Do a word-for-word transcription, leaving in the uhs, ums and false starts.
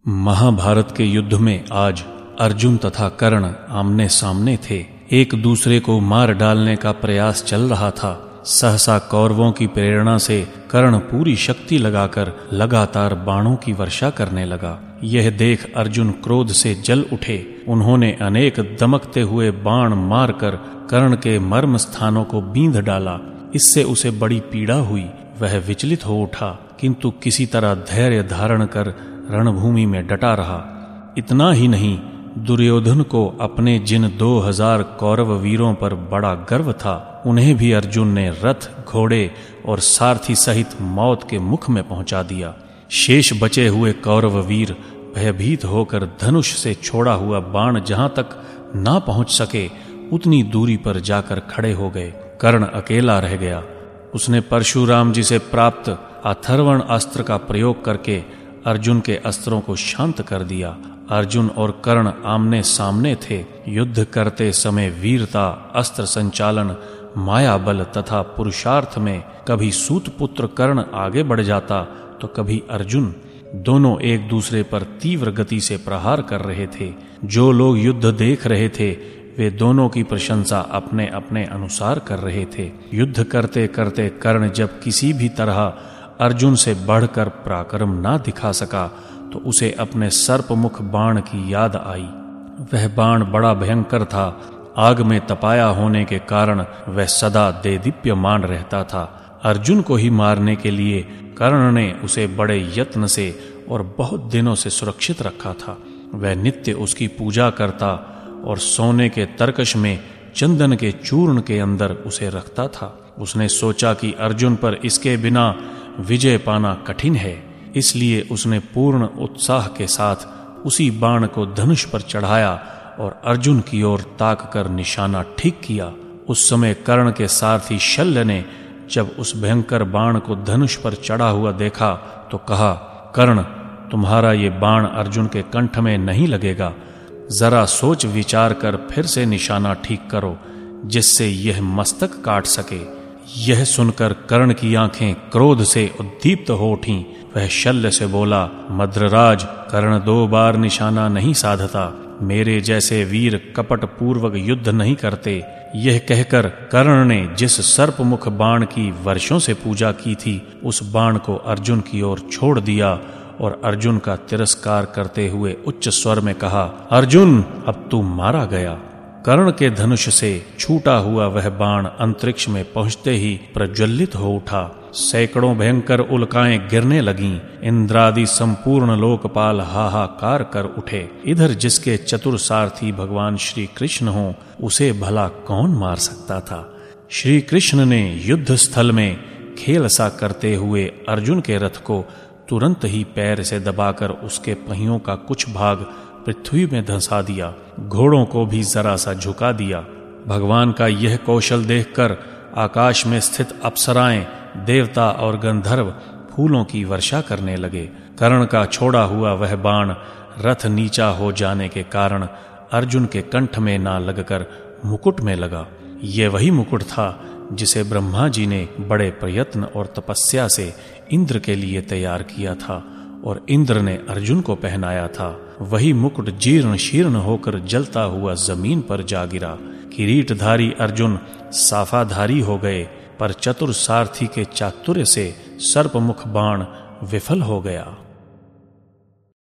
महाभारत के युद्ध में आज अर्जुन तथा कर्ण आमने सामने थे। एक दूसरे को मार डालने का प्रयास चल रहा था। सहसा कौरवों की प्रेरणा से कर्ण पूरी शक्ति लगाकर लगातार बाणों की वर्षा करने लगा। यह देख अर्जुन क्रोध से जल उठे। उन्होंने अनेक दमकते हुए बाण मारकर कर्ण के मर्म स्थानों को बींध डाला। इससे उसे बड़ी पीड़ा हुई। वह विचलित हो उठा, किंतु किसी तरह धैर्य धारण कर रणभूमि में डटा रहा। इतना ही नहीं, दुर्योधन को अपने जिन दो हजार कौरव वीरों पर बड़ा गर्व था, उन्हें भी अर्जुन ने रथ, घोड़े और सारथी सहित मौत के मुख में पहुंचा दिया। शेष बचे हुए कौरव वीर भयभीत होकर धनुष से छोड़ा हुआ बाण जहां तक ना पहुंच सके, उतनी दूरी पर जाकर खड़े हो गए। कर्ण अकेला रह गया। उसने परशुराम जी से प्राप्त अथर्वण अस्त्र का प्रयोग करके अर्जुन के अस्त्रों को शांत कर दिया। अर्जुन और कर्ण आमने सामने थे। युद्ध करते समय वीरता, अस्त्र संचालन, माया बल तथा पुरुषार्थ में कभी सूतपुत्र कर्ण आगे बढ़ जाता तो कभी अर्जुन। दोनों एक दूसरे पर तीव्र गति से प्रहार कर रहे थे। जो लोग युद्ध देख रहे थे, वे दोनों की प्रशंसा अपने अपने अनुसार कर रहे थे। युद्ध करते करते कर्ण जब किसी भी तरह अर्जुन से बढ़कर पराक्रम ना दिखा सका तो उसे अपने सर्पमुख बाण की याद आई। वह बाण बड़ा भयंकर था। आग में तपाया होने के कारण वह सदा देदीप्यमान रहता था। अर्जुन को ही मारने के लिए कर्ण ने उसे बड़े यत्न से और बहुत दिनों से सुरक्षित रखा था। वह नित्य उसकी पूजा करता और सोने के तरकश में चंदन के चूर्ण के अंदर उसे रखता था। उसने सोचा कि अर्जुन पर इसके बिना विजय पाना कठिन है, इसलिए उसने पूर्ण उत्साह के साथ उसी बाण को धनुष पर चढ़ाया और अर्जुन की ओर ताक कर निशाना ठीक किया। उस समय कर्ण के सारथी शल्य ने जब उस भयंकर बाण को धनुष पर चढ़ा हुआ देखा तो कहा, कर्ण, तुम्हारा ये बाण अर्जुन के कंठ में नहीं लगेगा। जरा सोच विचार कर फिर से निशाना ठीक करो, जिससे यह मस्तक काट सके। यह सुनकर कर्ण की आंखें क्रोध से उद्दीप्त हो उठीं। वह शल्य से बोला, मद्रराज, कर्ण दो बार निशाना नहीं साधता। मेरे जैसे वीर कपट पूर्वक युद्ध नहीं करते। यह कहकर कर्ण ने जिस सर्पमुख बाण की वर्षों से पूजा की थी, उस बाण को अर्जुन की ओर छोड़ दिया और अर्जुन का तिरस्कार करते हुए उच्च स्वर में कहा, अर्जुन, अब तू मारा गया। कर्ण के धनुष से छूटा हुआ वह बाण अंतरिक्ष में पहुंचते ही प्रज्वलित हो उठा। सैकड़ों भयंकर उल्काएं गिरने लगीं। इंद्रादि संपूर्ण लोकपाल हाहाकार कर उठे। इधर जिसके चतुर सारथी भगवान श्री कृष्ण हो, उसे भला कौन मार सकता था। श्री कृष्ण ने युद्ध स्थल में खेल सा करते हुए अर्जुन के रथ को तुरंत ही पैर से दबाकर उसके पहियों का कुछ भाग पृथ्वी में धंसा दिया। घोड़ों को भी जरा सा झुका दिया। भगवान का यह कौशल देखकर आकाश में स्थित अप्सराएं, देवता और गंधर्व फूलों की वर्षा करने लगे। कर्ण का छोड़ा हुआ वह बाण रथ नीचा हो जाने के कारण अर्जुन के कंठ में ना लगकर मुकुट में लगा। ये वही मुकुट था जिसे ब्रह्मा जी ने बड़े प्रयत्न और तपस्या से इंद्र के लिए तैयार किया था और इंद्र ने अर्जुन को पहनाया था। वही मुकुट जीर्ण शीर्ण होकर जलता हुआ जमीन पर जा गिरा। किरीटधारी अर्जुन साफाधारी हो गए, पर चतुर सारथी के चातुर्य से सर्पमुख बाण विफल हो गया।